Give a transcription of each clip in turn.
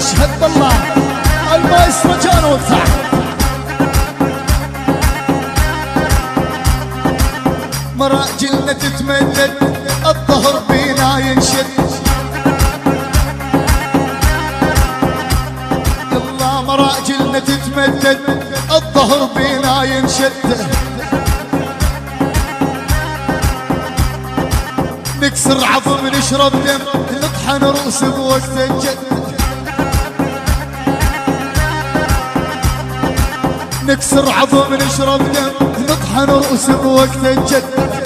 اشهد بالله المايسترو جان وقتها. مراجلنا تتمدد الظهر بينا ينشد، يلا مراجلنا تتمدد الظهر بينا ينشد. نكسر عظم نشرب دم نطحن رؤوس بوقت الجد. نكسر عظم نشرب دم نطحن رؤوس بوقت الجد.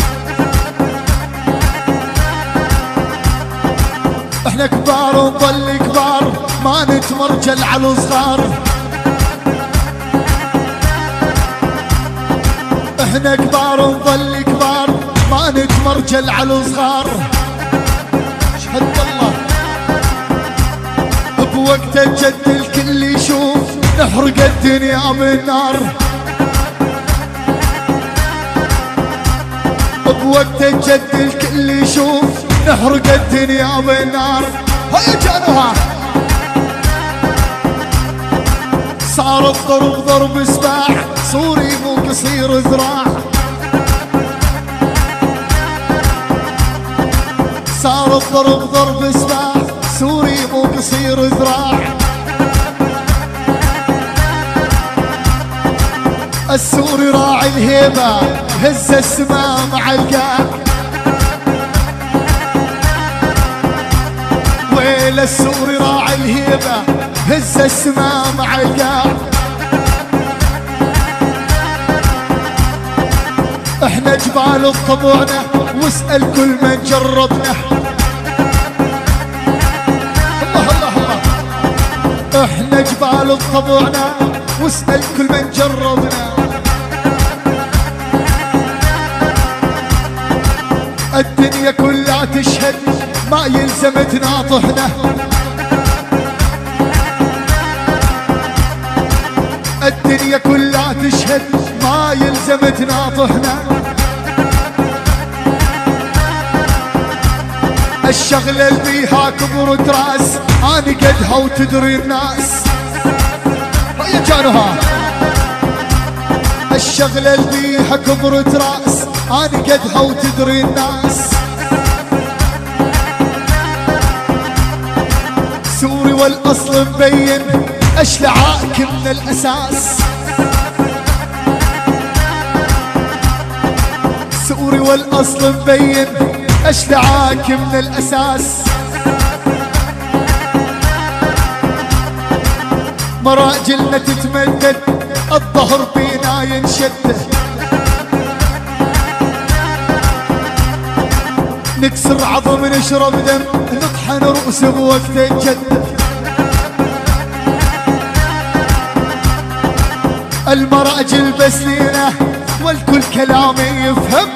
احنا كبار ونظل كبار ما نتمرجل على الصغار. احنا كبار ونظل كبار ما نتمرجل على الصغار. اشهد بالله بوقت الجد الكل يشوف نحرق الدنيا بالنار. بوقت الجد الكل يشوف نحرق الدنيا بالنار. هيا جانوها صار الضرب ضرب سباح سوري مو قصير ذراع. صار الضرب ضرب سباح سوري مو قصير ذراع. السوري راعي الهيبة هز السماء مع القاع. ويل السوري راعي الهيبة هز السماء مع القاع. احنا جبال بطبعنا واسأل كل من جربنا. الله الله الله احنا جبال بطبعنا واسأل كل من جربنا. الدنيا كلها تشهد ما يلزم تناطحنا. الدنيا كلها تشهد ما يلزم تناطحنا. الشغلة اللي بيها كبرت راس اني قدها وتدري الناس. هيا جانوها الشغلة اللي بيها كبرت راس اني قدها وتدري الناس. سوري والاصل مبين اشلعاك من الاساس. سوري والاصل مبين اشلعاك من الاساس. مراجلنا تتمدد الظهر بينا ينشد. نكسر عظم نشرب دم نطحن رؤوس بوقت الجد. المراجل بس لينا والكل كلامي يفهم.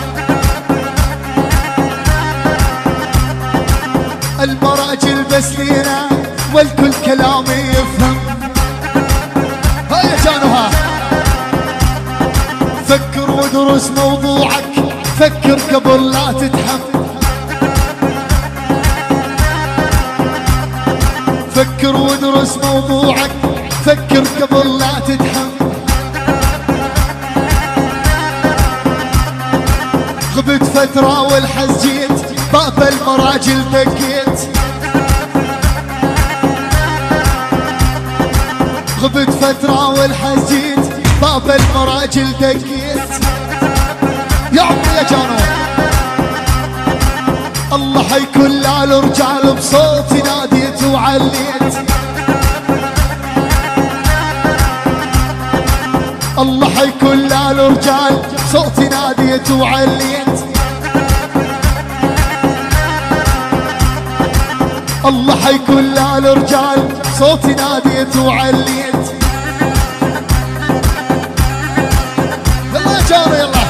المراجل بس لينا والكل كلامي يفهم. هيا جانوها فكر ودرس موضوعك فكر قبل لا تتهم. فكر ودرس موضوعك فكر قبل لا تتهم. غبت فترة والحز جيت باب المراجل دقيت. غبت فترة والحز جيت باب المراجل دقيت. يا عمي يا جانو الله حيكون للرجال بصوتي ناديت وعليت. الله حيكون للرجال بصوتي ناديت وعليت. الله حيكون للرجال بصوتي ناديت وعليت. يلا يا جانو يلا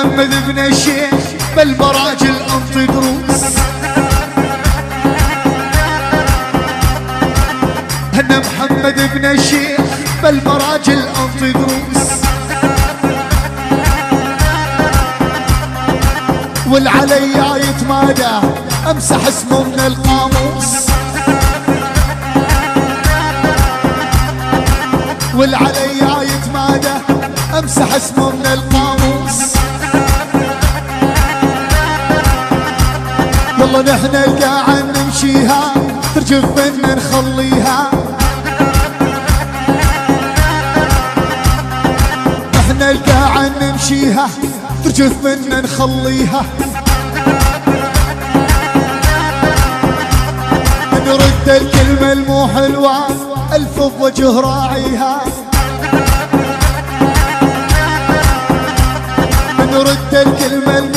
محمد بن الشيخ بالمراجل انطي دروس. انا محمد بن الشيخ بالمراجل انطي دروس. والعلي يتمادى امسح اسمه من القاموس. والعلي يتمادى امسح اسمه من القاموس. يلا نحن القاعة نمشيها ترجف منا نخليها. نحن القاعة نمشيها ترجف منا نخليها. نرد الكلمة المو حلوة ألف بوجه راعيها. نرد الكلمة